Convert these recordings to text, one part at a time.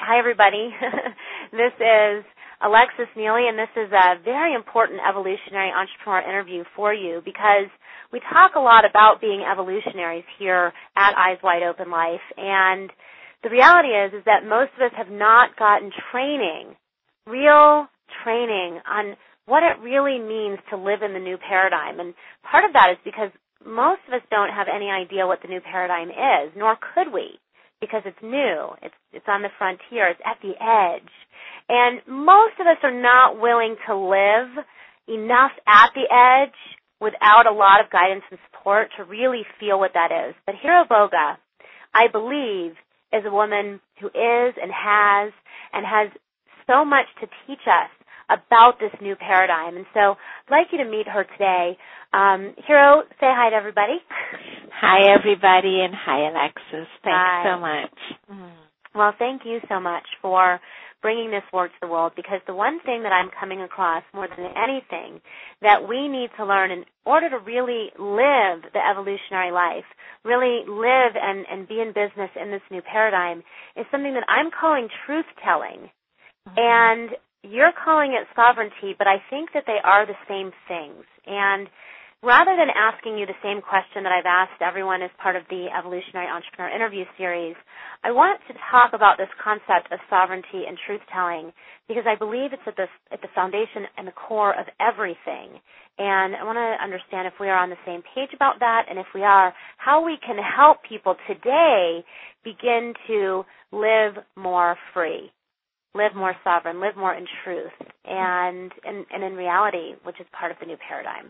Hi, everybody. This is Alexis Neely, and this is a very important evolutionary entrepreneur interview for you because we talk a lot about being evolutionaries here at Eyes Wide Open Life, and the reality is that most of us have not gotten training, real training on what it really means to live in the new paradigm. And part of that is because most of us don't have any idea what the new paradigm is, nor could we, because it's new. It's on the frontier. It's at the edge. And most of us are not willing to live enough at the edge without a lot of guidance and support to really feel what that is. But Hiro Boga, I believe, is a woman who is and has so much to teach us about this new paradigm. And so I'd like you to meet her today. Hiro, say hi to everybody. Hi, everybody, and hi, Alexis. Thanks so much. Well, thank you so much for bringing this work to the world, because the one thing that I'm coming across more than anything that we need to learn in order to really live the evolutionary life, really live and be in business in this new paradigm, is something that I'm calling truth-telling. And you're calling it sovereignty, but I think that they are the same things. And rather than asking you the same question that I've asked everyone as part of the Evolutionary Entrepreneur Interview Series, I want to talk about this concept of sovereignty and truth-telling because I believe it's at the foundation and the core of everything. And I want to understand if we are on the same page about that, and if we are, how we can help people today begin to live more free, live more sovereign, live more in truth, and in reality, which is part of the new paradigm.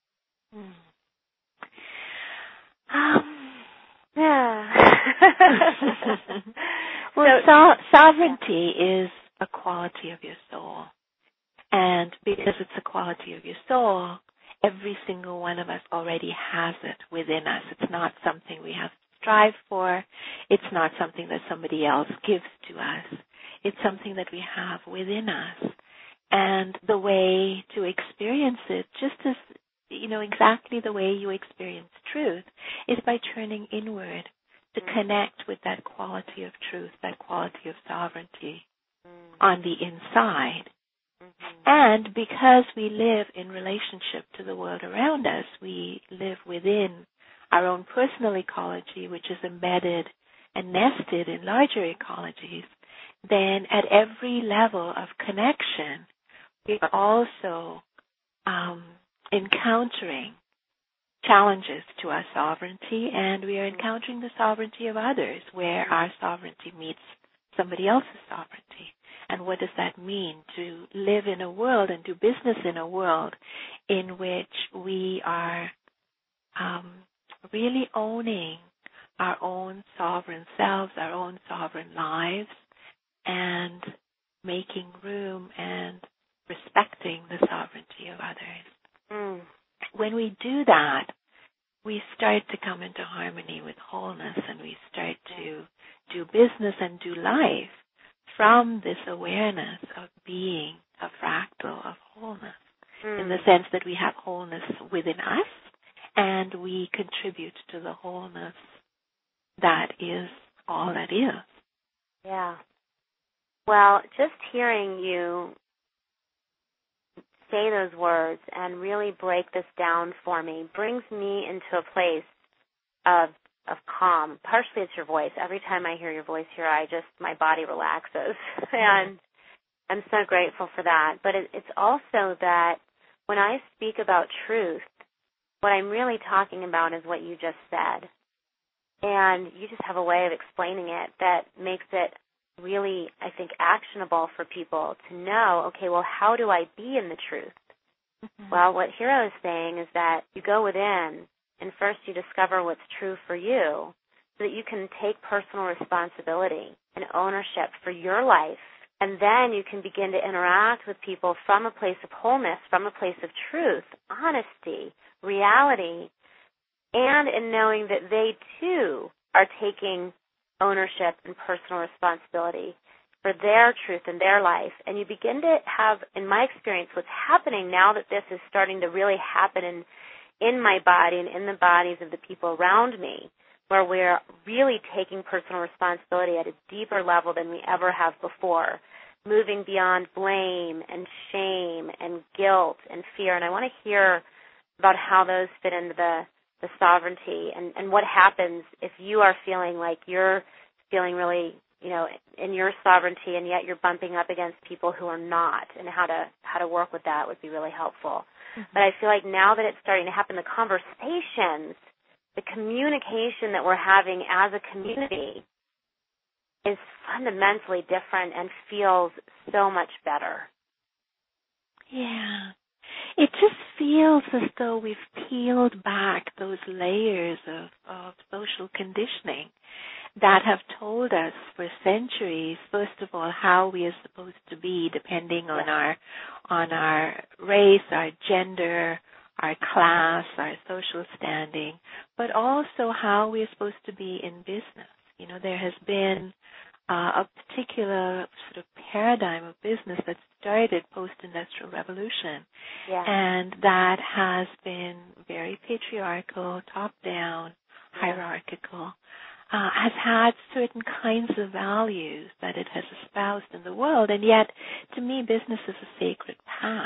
Well, sovereignty is a quality of your soul. And because it's a quality of your soul, every single one of us already has it within us. It's not something we have to strive for. It's not something that somebody else gives to us. It's something that we have within us. And the way to experience it, just as exactly the way you experience truth, is by turning inward to connect with that quality of truth, that quality of sovereignty on the inside. And because we live in relationship to the world around us, we live within our own personal ecology, which is embedded and nested in larger ecologies, then at every level of connection, we are also encountering challenges to our sovereignty, and we are encountering the sovereignty of others, where our sovereignty meets somebody else's sovereignty. And what does that mean to live in a world and do business in a world in which we are really owning our own sovereign selves, our own sovereign lives, and making room and respecting the sovereignty of others. When we do that, we start to come into harmony with wholeness, and we start to do business and do life from this awareness of being a fractal of wholeness, in the sense that we have wholeness within us, and we contribute to the wholeness that is all that is. Yeah. Well, just hearing you say those words and really break this down for me brings me into a place of calm. Partially it's your voice. Every time I hear your voice here, my body relaxes. And I'm so grateful for that. But it's also that when I speak about truth, what I'm really talking about is what you just said. And you just have a way of explaining it that makes it really, I think, actionable for people to know, okay, well, how do I be in the truth? Well, what Hiro is saying is that you go within and first you discover what's true for you so that you can take personal responsibility and ownership for your life. And then you can begin to interact with people from a place of wholeness, from a place of truth, honesty, reality, and in knowing that they, too, are taking ownership and personal responsibility for their truth in their life. And you begin to have, in my experience, what's happening now that this is starting to really happen in my body and in the bodies of the people around me, where we're really taking personal responsibility at a deeper level than we ever have before, moving beyond blame and shame and guilt and fear. And I want to hear about how those fit into the sovereignty and what happens if you are feeling like you're feeling really, in your sovereignty, and yet you're bumping up against people who are not, and how to work with that would be really helpful. Mm-hmm. But I feel like now that it's starting to happen, the conversations, the communication that we're having as a community is fundamentally different and feels so much better. Yeah. It just feels as though we've peeled back those layers of social conditioning that have told us for centuries, first of all, how we are supposed to be depending on our race, our gender, our class, our social standing, but also how we are supposed to be in business. There has been a particular sort of paradigm of business that started post-industrial revolution, and that has been very patriarchal, top-down, hierarchical, has had certain kinds of values that it has espoused in the world, and yet, to me, business is a sacred path.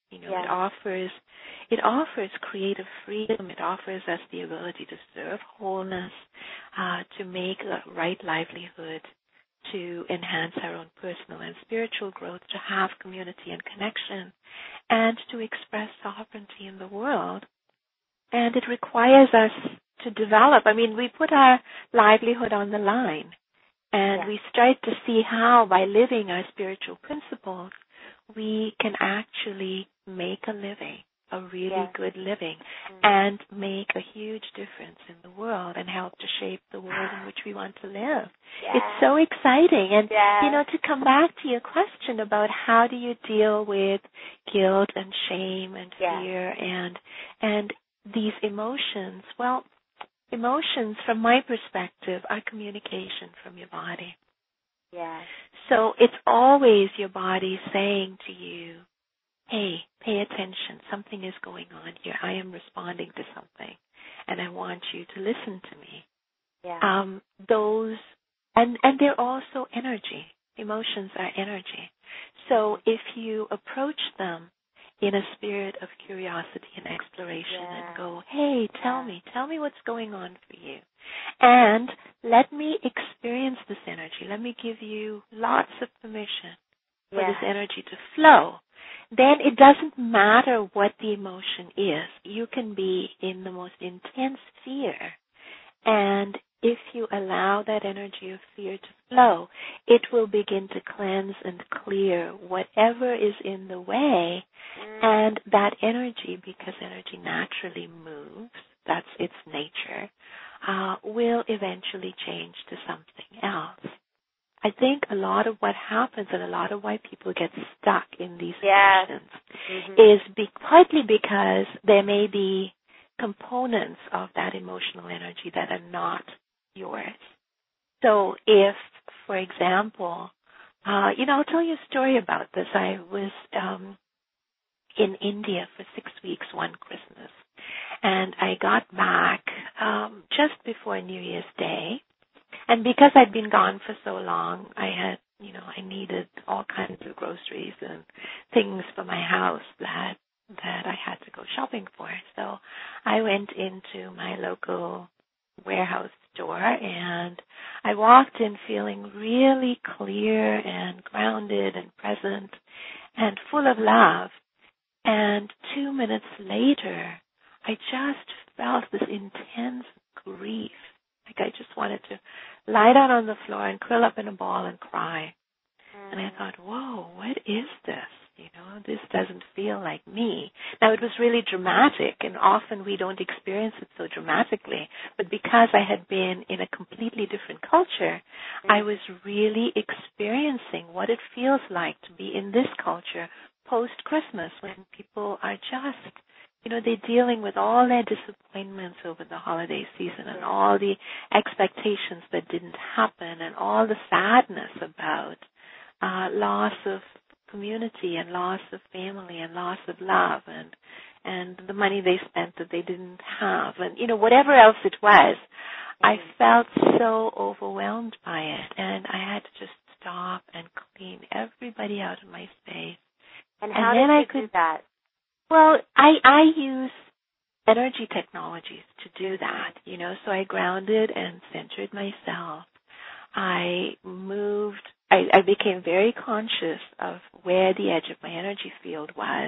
It offers creative freedom. It offers us the ability to serve wholeness, to make a right livelihood, to enhance our own personal and spiritual growth, to have community and connection, and to express sovereignty in the world. And it requires us to develop. We put our livelihood on the line, and we start to see how, by living our spiritual principles, we can actually make a living, a really good living, and make a huge difference in the world and help to shape the world in which we want to live. It's so exciting. And, to come back to your question about how do you deal with guilt and shame and fear and these emotions, well, emotions, from my perspective, are communication from your body. So it's always your body saying to you, hey, pay attention. Something is going on here. I am responding to something, and I want you to listen to me. And they're also energy. Emotions are energy. So if you approach them in a spirit of curiosity and exploration and go, hey, tell me what's going on for you. And let me experience this energy. Let me give you lots of permission for this energy to flow. Then it doesn't matter what the emotion is. You can be in the most intense fear, and if you allow that energy of fear to flow, it will begin to cleanse and clear whatever is in the way, and that energy, because energy naturally moves, that's its nature, will eventually change to something else. I think a lot of what happens and a lot of why people get stuck in these emotions is partly because there may be components of that emotional energy that are not yours. So if, for example, I'll tell you a story about this. I was in India for 6 weeks one Christmas, and I got back just before New Year's Day. And because I'd been gone for so long, I needed all kinds of groceries and things for my house that I had to go shopping for. So I went into my local warehouse store, and I walked in feeling really clear and grounded and present and full of love. And 2 minutes later, I just felt this intense grief. Like I just wanted to lie down on the floor and curl up in a ball and cry. And I thought, whoa, what is this? This doesn't feel like me. Now, it was really dramatic, and often we don't experience it so dramatically. But because I had been in a completely different culture, I was really experiencing what it feels like to be in this culture post-Christmas, when people are just, they're dealing with all their disappointments over the holiday season and all the expectations that didn't happen and all the sadness about loss of community and loss of family and loss of love and the money they spent that they didn't have and, whatever else it was. I felt so overwhelmed by it, and I had to just stop and clean everybody out of my space. And how did you do that? Well, I use energy technologies to do that, so I grounded and centered myself. I became very conscious of where the edge of my energy field was,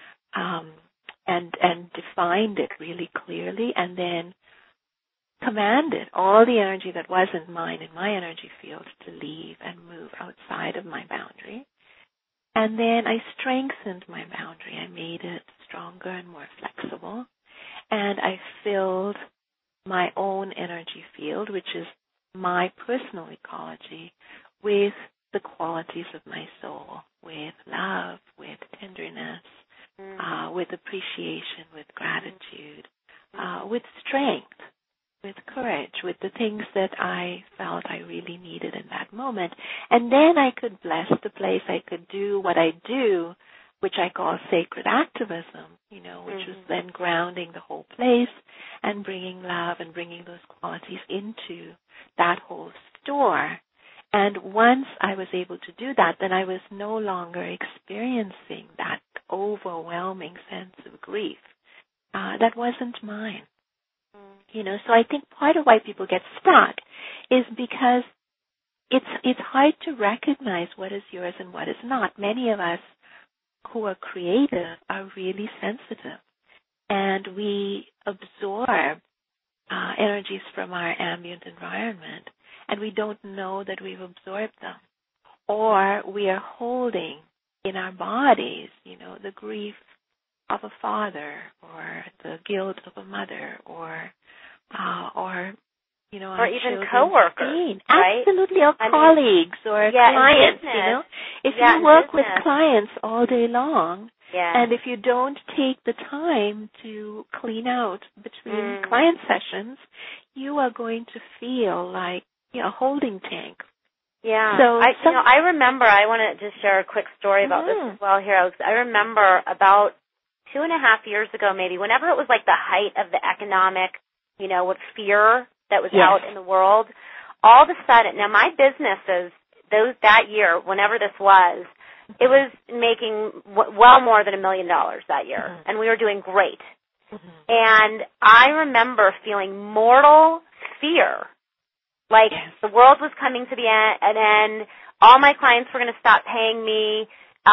and defined it really clearly, and then commanded all the energy that wasn't mine in my energy field to leave and move outside of my boundary. And then I strengthened my boundary. I made it stronger and more flexible. And I filled my own energy field, which is my personal ecology, with the qualities of my soul, with love, with tenderness, with appreciation, with gratitude, with strength, with courage, with the things that I felt I really needed in that moment. And then I could bless the place. I could do what I do, which I call sacred activism, which was then grounding the whole place and bringing love and bringing those qualities into that whole store. And once I was able to do that, then I was no longer experiencing that overwhelming sense of grief. That wasn't mine. So I think part of why people get stuck is because it's hard to recognize what is yours and what is not. Many of us who are creative are really sensitive, and we absorb energies from our ambient environment, and we don't know that we've absorbed them. Or we are holding in our bodies, the grief of a father, or the guilt of a mother, or even coworkers, right? Absolutely, or colleagues or clients. If you work with clients all day long, and if you don't take the time to clean out between client sessions, you are going to feel like a holding tank. Yeah. So I remember. I want to just share a quick story about this as well here. I remember about 2.5 years ago, maybe, whenever it was like the height of the economic, with fear that was out in the world, all of a sudden, now my businesses, that year, whenever this was, it was making well more than $1 million that year, and we were doing great. And I remember feeling mortal fear, like the world was coming to an end, all my clients were going to stop paying me,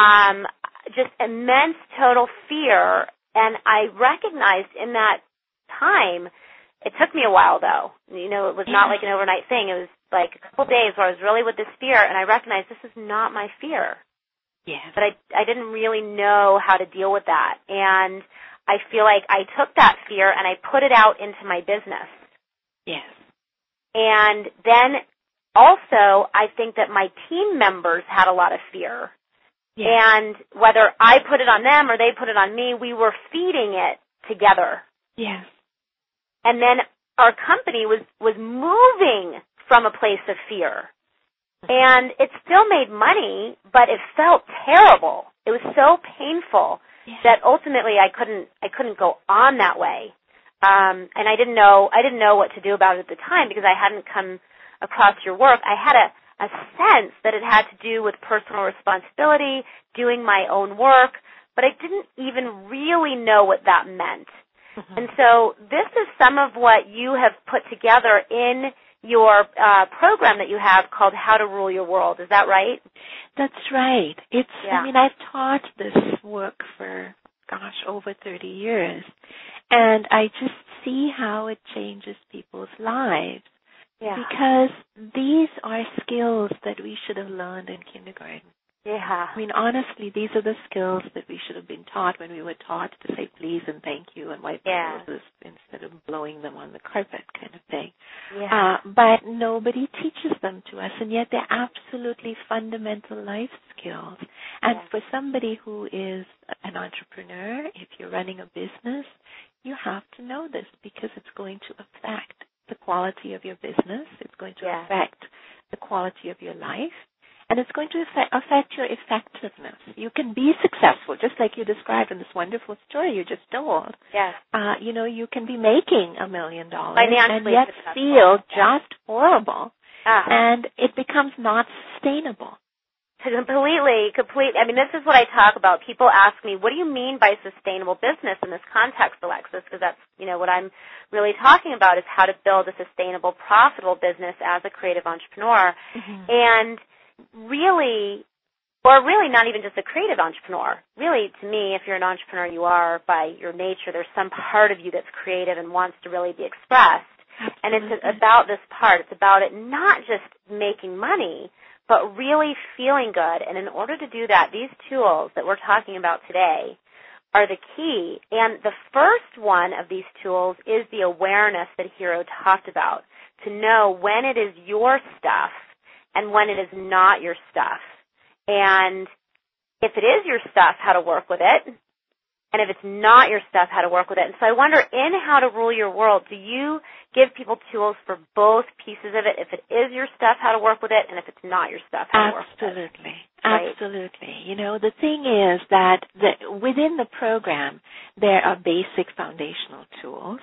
just immense total fear. And I recognized in that time, it took me a while though. It was not like an overnight thing. It was like a couple days where I was really with this fear, and I recognized this is not my fear. Yeah. But I didn't really know how to deal with that. And I feel like I took that fear and I put it out into my business. Yes. And then also I think that my team members had a lot of fear. Yeah. And whether I put it on them or they put it on me, we were feeding it together. Yes. And then our company was moving from a place of fear. And it still made money, but it felt terrible. It was so painful that ultimately I couldn't go on that way. And I didn't know what to do about it at the time because I hadn't come across your work. I had a sense that it had to do with personal responsibility, doing my own work, but I didn't even really know what that meant. And so this is some of what you have put together in your program that you have called How to Rule Your World. Is that right? That's right. I've taught this work for, over 30 years. And I just see how it changes people's lives. Yeah. Because these are skills that we should have learned in kindergarten. Yeah. Honestly, these are the skills that we should have been taught when we were taught to say please and thank you and wipe our noses instead of blowing them on the carpet kind of thing. Yeah. But nobody teaches them to us, and yet they're absolutely fundamental life skills. And for somebody who is an entrepreneur, if you're running a business, you have to know this because it's going to affect the quality of your business. It's going to affect the quality of your life. and it's going to affect your effectiveness. You can be successful, just like you described in this wonderful story you just told. Yes. You can be making $1 million and yet feel just horrible, and it becomes not sustainable. Completely. I mean, this is what I talk about. People ask me, what do you mean by sustainable business in this context, Alexis? Because that's, what I'm really talking about is how to build a sustainable, profitable business as a creative entrepreneur. Mm-hmm. And really not even just a creative entrepreneur. Really, to me, if you're an entrepreneur, you are by your nature. There's some part of you that's creative and wants to really be expressed. Absolutely. And it's about this part. It's about it not just making money, but really feeling good. And in order to do that, these tools that we're talking about today are the key. And the first one of these tools is the awareness that Hiro talked about, to know when it is your stuff and when it is not your stuff. And if it is your stuff, how to work with it. And if it's not your stuff, how to work with it. And so I wonder, in How to Rule Your World, do you give people tools for both pieces of it? If it is your stuff, how to work with it, and if it's not your stuff, how to work with it? Absolutely. The thing is that within the program, there are basic foundational tools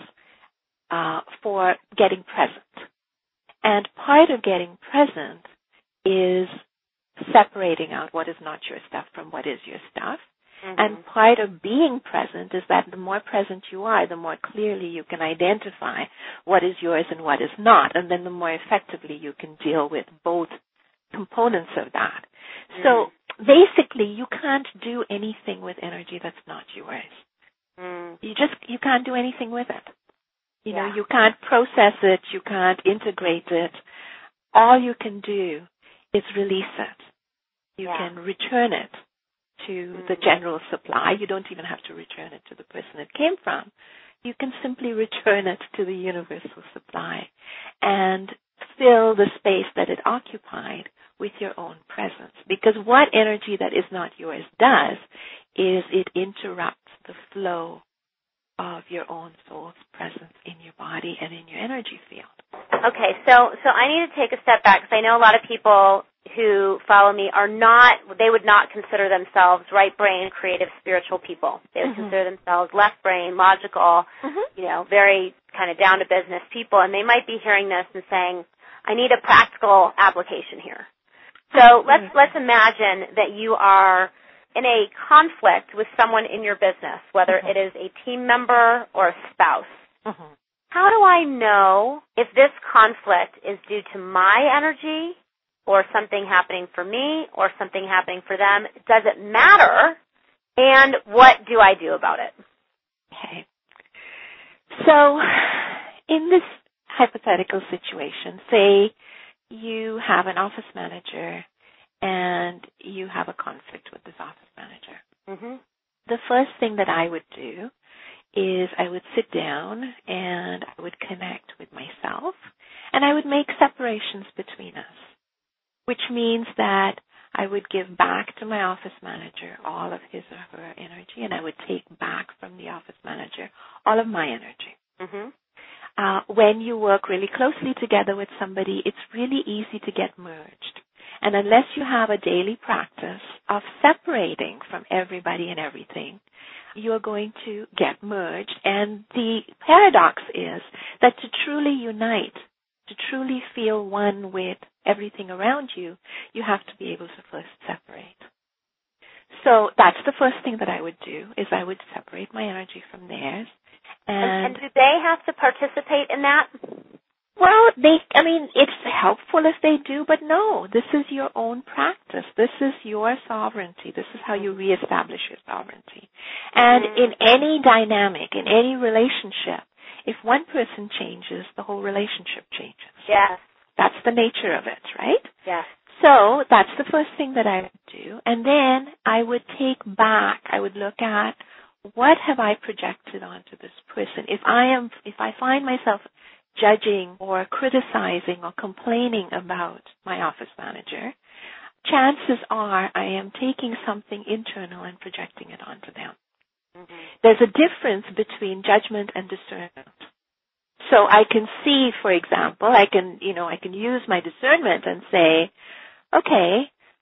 for getting present. And part of getting present is separating out what is not your stuff from what is your stuff. Mm-hmm. And part of being present is that the more present you are, the more clearly you can identify what is yours and what is not, and then the more effectively you can deal with both components of that. Mm-hmm. So basically, you can't do anything with energy that's not yours. Mm. You can't do anything with it. You can't process it, you can't integrate it. All you can do is release it. You can return it to the general supply. You don't even have to return it to the person it came from. You can simply return it to the universal supply and fill the space that it occupied with your own presence. Because what energy that is not yours does is it interrupts the flow of your own soul's presence in your body and in your energy field. Okay, so I need to take a step back because I know a lot of people who follow me they would not consider themselves right brain, creative, spiritual people. They would consider themselves left brain, logical, very kind of down to business people, and they might be hearing this and saying, I need a practical application here. So let's imagine that you are in a conflict with someone in your business, whether it is a team member or a spouse. Mm-hmm. How do I know if this conflict is due to my energy or something happening for me or something happening for them? Does it matter? And what do I do about it? Okay. So in this hypothetical situation, say you have an office manager and you have a conflict with this office manager. Mm-hmm. The first thing that I would do is I would sit down and I would connect with myself and I would make separations between us, which means that I would give back to my office manager all of his or her energy, and I would take back from the office manager all of my energy. Mm-hmm. When you work really closely together with somebody, it's really easy to get merged. And unless you have a daily practice of separating from everybody and everything, you are going to get merged. And the paradox is that to truly unite, to truly feel one with everything around you, you have to be able to first separate. So that's the first thing that I would do, is I would separate my energy from theirs. And do they have to participate in that? Well, it's helpful if they do, but no, this is your own practice. This is your sovereignty. This is how you reestablish your sovereignty. And in any dynamic, in any relationship, if one person changes, the whole relationship changes. Yes. That's the nature of it, right? Yes. So that's the first thing that I would do. And then I would I would look at, what have I projected onto this person? If I find myself judging or criticizing or complaining about my office manager, chances are I am taking something internal and projecting it onto them. Mm-hmm. There's a difference between judgment and discernment. So I can see, for example, I can use my discernment and say, okay,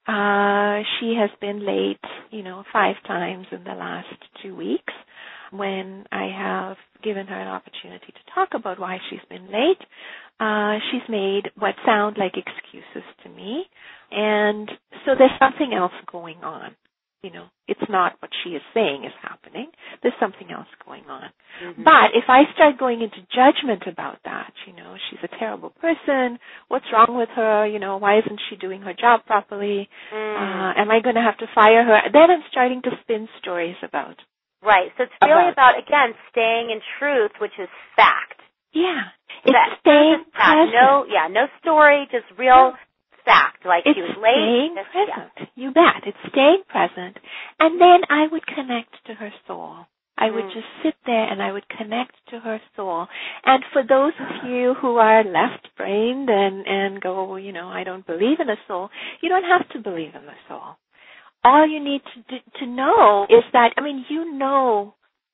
She has been late, 5 times in the last 2 weeks. When I have given her an opportunity to talk about why she's been late, she's made what sound like excuses to me. And so there's something else going on. It's not what she is saying is happening. There's something else going on. Mm-hmm. But if I start going into judgment about that, she's a terrible person. What's wrong with her? Why isn't she doing her job properly? Am I going to have to fire her? Then I'm starting to spin stories about. Right. So it's really about, again, staying in truth, which is fact. Yeah. It's staying present. No story, just real fact. Like it's she was late. Staying present. Yeah. You bet. It's staying present. And then I would connect to her soul. I would just sit there and I would connect to her soul. And for those of you who are left-brained and go, I don't believe in the soul, you don't have to believe in the soul. All you need to know is that, you know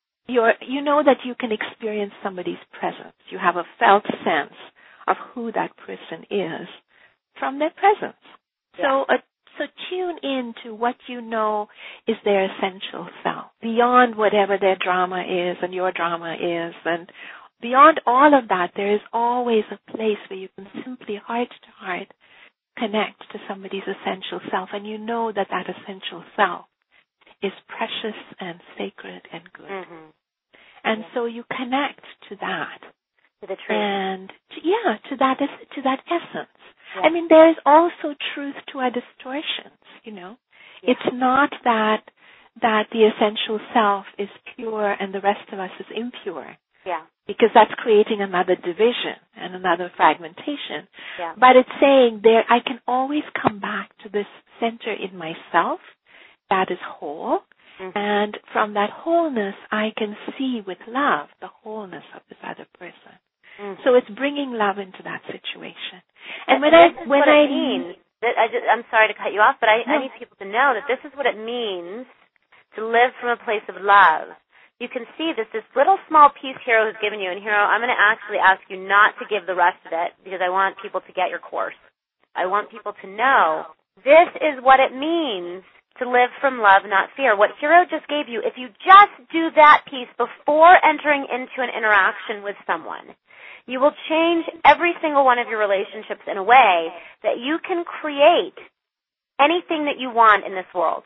that you can experience somebody's presence. You have a felt sense of who that person is from their presence. Yeah. So tune in to what you know is their essential self, beyond whatever their drama is and your drama is. And beyond all of that, there is always a place where you can simply heart to heart connect to somebody's essential self, and you know that essential self is precious and sacred and good. Mm-hmm. And so you connect to that. To the truth. And to that essence. Yeah. There is also truth to our distortions, Yeah. It's not that the essential self is pure and the rest of us is impure. Yeah. Because that's creating another division and another fragmentation. Yeah. But it's saying I can always come back to this center in myself that is whole. Mm-hmm. And from that wholeness, I can see with love the wholeness of this other person. Mm-hmm. So it's bringing love into that situation. And when I mean, I'm sorry to cut you off, but I need people to know that this is what it means to live from a place of love. You can see this little small piece Hiro has given you. And Hiro, I'm going to actually ask you not to give the rest of it because I want people to get your course. I want people to know this is what it means to live from love, not fear. What Hiro just gave you, if you just do that piece before entering into an interaction with someone, you will change every single one of your relationships in a way that you can create anything that you want in this world.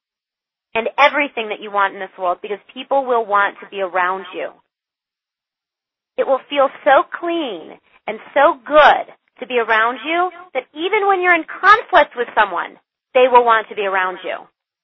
And everything that you want in this world, because people will want to be around you. It will feel so clean and so good to be around you that even when you're in conflict with someone, they will want to be around you.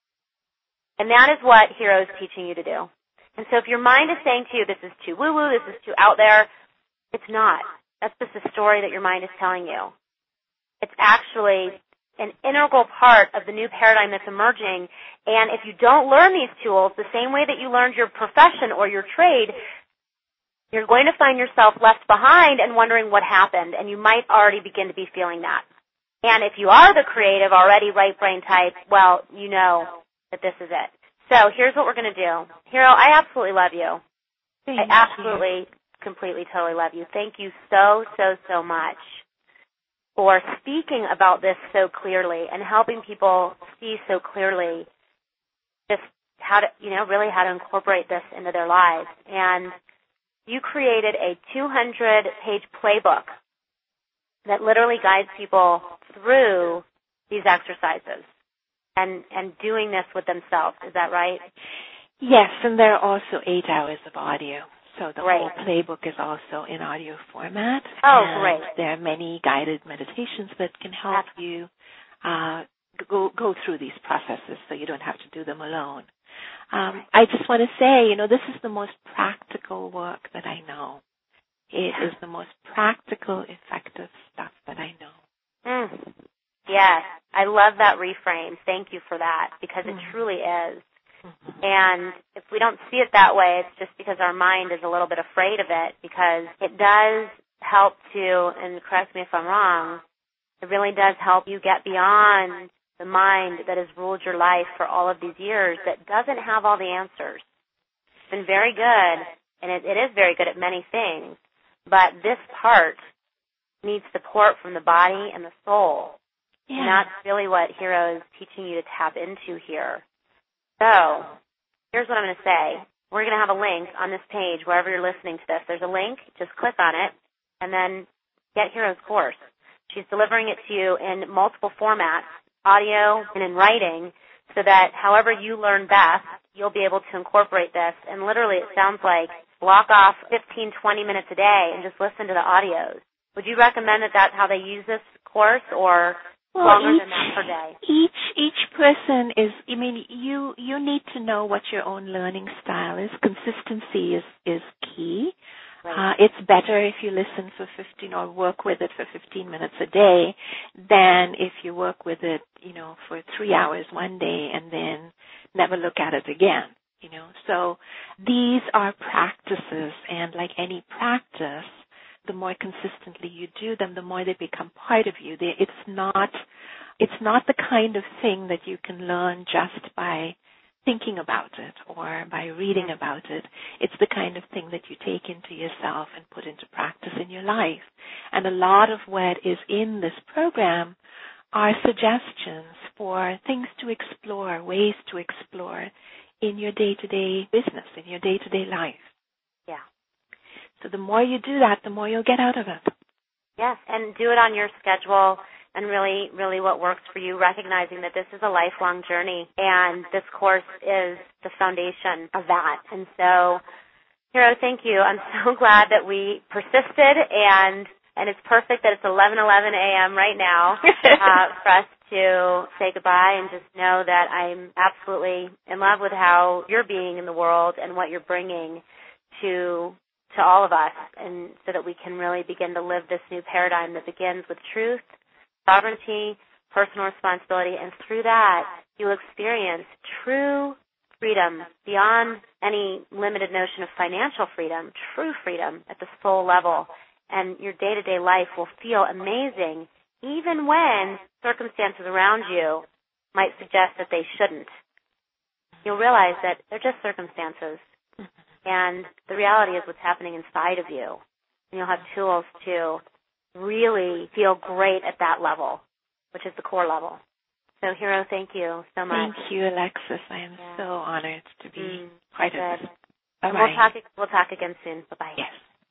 And that is what Hiro is teaching you to do. And so if your mind is saying to you, this is too woo-woo, this is too out there, it's not. That's just a story that your mind is telling you. It's actually an integral part of the new paradigm that's emerging. And if you don't learn these tools the same way that you learned your profession or your trade, you're going to find yourself left behind and wondering what happened. And you might already begin to be feeling that. And if you are the creative, already right brain type, well, you know that this is it. So here's what we're going to do. Hiro, I absolutely love you. I absolutely, completely, totally love you. Thank you so, so, so much for speaking about this so clearly and helping people see so clearly just how to, really how to incorporate this into their lives. And you created a 200-page playbook that literally guides people through these exercises and doing this with themselves. Is that right? Yes, and there are also 8 hours of audio. So the whole playbook is also in audio format. Oh, and great. There are many guided meditations that can help you go through these processes so you don't have to do them alone. I just want to say, this is the most practical work that I know. It is the most practical, effective stuff that I know. Yes, I love that reframe. Thank you for that, because it truly is. And if we don't see it that way, it's just because our mind is a little bit afraid of it, because it does help to, and correct me if I'm wrong, it really does help you get beyond the mind that has ruled your life for all of these years that doesn't have all the answers. It's been very good, and it is very good at many things, but this part needs support from the body and the soul Yeah. And that's really what Hiro is teaching you to tap into here. So here's what I'm going to say. We're going to have a link on this page wherever you're listening to this. There's a link. Just click on it and then get Hiro's course. She's delivering it to you in multiple formats, audio and in writing, so that however you learn best, you'll be able to incorporate this. And literally it sounds like block off 15, 20 minutes a day and just listen to the audios. Would you recommend that that's how they use this course, or longer than that per day? Each person is, you need to know what your own learning style is. Consistency is key. Right. It's better if you listen for 15 or work with it for 15 minutes a day than if you work with it, for 3 hours one day and then never look at it again, So these are practices, and like any practice, the more consistently you do them, the more they become part of you. It's not the kind of thing that you can learn just by thinking about it or by reading about it. It's the kind of thing that you take into yourself and put into practice in your life. And a lot of what is in this program are suggestions for things to explore, ways to explore in your day-to-day business, in your day-to-day life. Yeah. So the more you do that, the more you'll get out of it. Yes, and do it on your schedule and really, really what works for you, recognizing that this is a lifelong journey, and this course is the foundation of that. And so, Hiro, thank you. I'm so glad that we persisted, and it's perfect that it's 11:11 a.m. right now for us to say goodbye and just know that I'm absolutely in love with how you're being in the world and what you're bringing to all of us, and so that we can really begin to live this new paradigm that begins with truth, sovereignty, personal responsibility, and through that you'll experience true freedom beyond any limited notion of financial freedom, true freedom at the soul level, and your day-to-day life will feel amazing even when circumstances around you might suggest that they shouldn't. You'll realize that they're just circumstances. And the reality is what's happening inside of you. And you'll have tools to really feel great at that level, which is the core level. So, Hiro, thank you so much. Thank you, Alexis. I am so honored to be part of this. Bye-bye. And we'll talk again soon. Bye-bye. Yes.